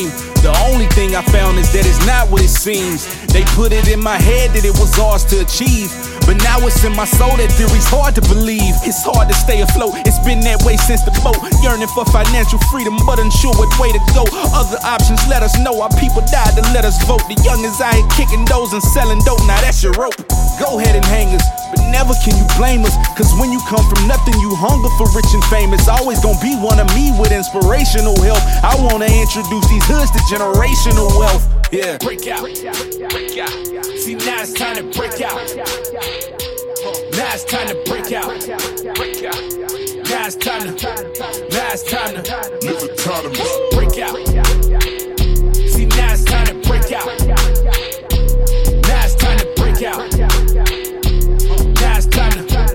The only thing I found is that it's not what it seems. They put it in my head that it was ours to achieve, but now it's in my soul that theory's hard to believe. It's hard to stay afloat, it's been that way since the boat. Yearning for financial freedom, but unsure what way to go. Other options let us know, our people died to let us vote. The youngins out here kicking doors and selling dope, now that's your rope. Go ahead and hang us, but never can you blame us, cause when you come from nothing, you hunger for rich and famous. Always gonna be one of me with inspirational help. I wanna introduce these hoods to generational wealth. Yeah. Break out, break out. See, now it's time to break out. Now it's time to break out. Break out. Now it's time to live autonomous. Break out. See, now it's time to break out. Now it's time to break out. Now it's time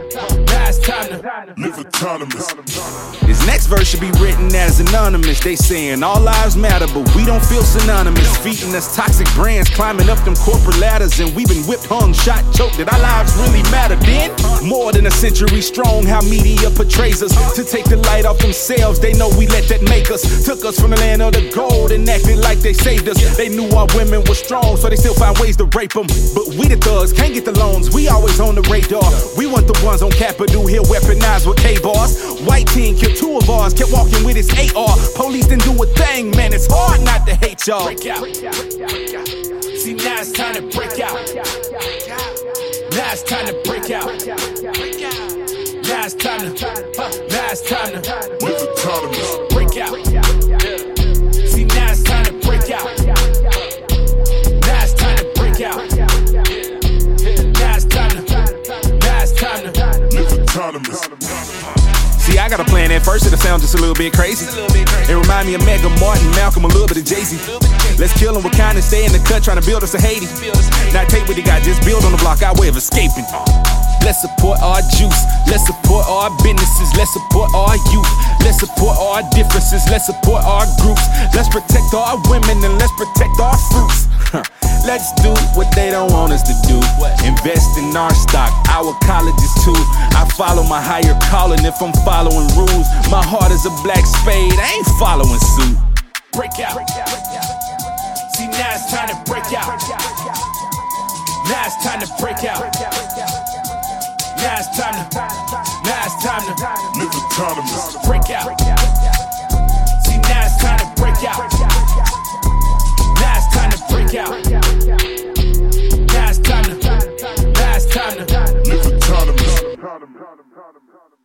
to live autonomous. This next verse should be written as anonymous. They saying all lives matter, but we don't feel synonymous. Feeding us toxic brands, climbing up them corporate ladders, and we've been whipped, hung, shot, choked. Did our lives really matter then? More than a century strong, how media portrays us. To take the light off themselves, they know we let that make us. Took us from the land of the gold and acted like they saved us. They knew our women were strong, so they still find ways to rape them. But we the thugs, can't get the loans, we always on the radar. We want the ones on Capitol Hill, weaponized with K-bars. White teen killed two of ours, kept walking with his AR. Police didn't do a thing, man, it's hard not to hate y'all. break out. See, now it's time to break out. Now it's time to break out. Now it's time to live autonomous. break out. See, now it's time to break out. Now it's time to break out. Now it's time to live autonomous. See, I got a plan. At first it'll sound just a little bit crazy. It remind me of Mega Martin, Malcolm, a little bit of Jay-Z. Let's kill them with kindness, stay in the cut, trying to build us a Haiti. Now take what they got, just build on the block, our way of escaping. Let's support our juice, let's support our businesses, let's support our youth, let's support our differences, let's support our groups, let's protect our women and let's protect our fruits. Let's do what they don't want us to do. Invest in our stock, our colleges too. I follow my higher calling if I'm following rules. My heart is a black spade, I ain't following suit. break out. See, now it's time to break out. Now it's time to break out. Now it's time to live autonomous. break out. See, now it's time to break out. Now it's time to break out. Now it's time to live autonomous.